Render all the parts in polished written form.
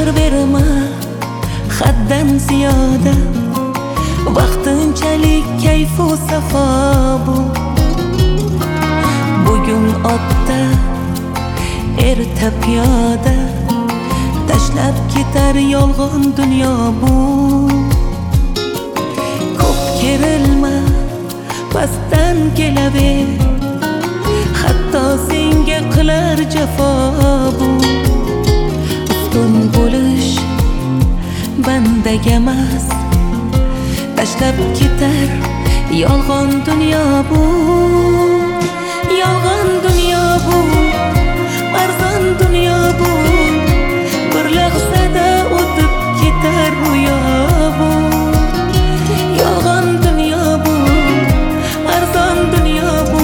qadr berma haddan ziyoda, vaqtinchalik kayfu safo bu. Bugun otda, erta piyoda, tashlab ketar yolg'on dunyo bu. Ko'p kerilma, pastdan kelaver, hatto senga qilar jafo bu. Ustun bo'lish bandaga emas, tashlab ketar yolg'on dunyo bu. Yolg'on dunyo bu, arzon dunyo bu, bir lahzada o'tib ketar ro'yo bu. Yolg'on dunyo bu, arzon dunyo bu,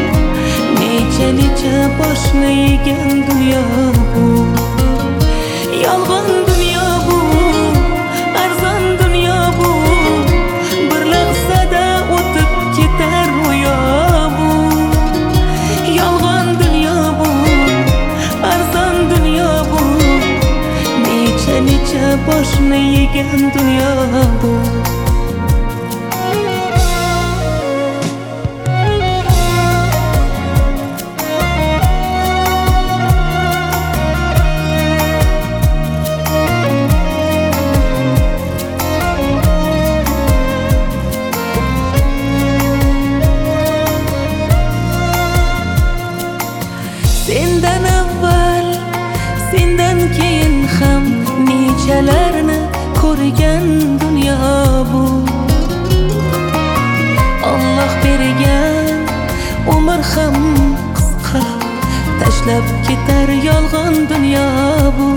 necha boshni yegan dunyo bu. Yolg'on dunyo bu, arzon dunyo bu, bir lahzada o'tib ketar ro'yo bu. Yolg'on dunyo bu, arzon dunyo bu, necha boshni yegan dunyo bu. Sendan avval, sendan keyin ham nechalarni ko'rgan dunyo bu. Alloh bergan umr ham qisqa, tashlab ketar yolg'on dunyo bu.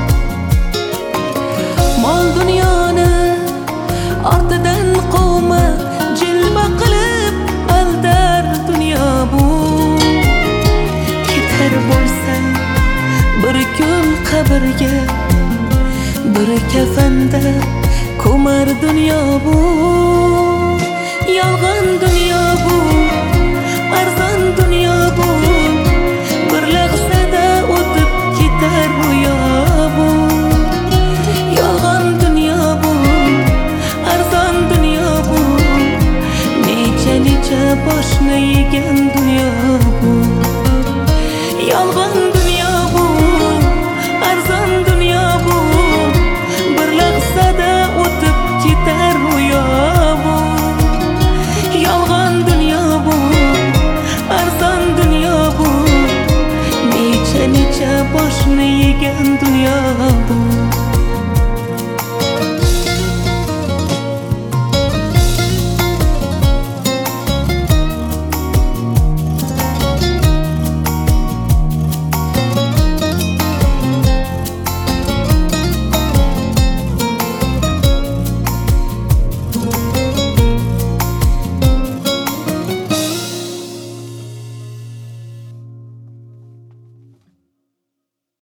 Mol dunyoni ortidan quvma, jilma qilib aldar dunyo bu. Bo'lsang bir kun qabrga, bir kafanda ko'mar dunyo bu. Yolg'on dunyo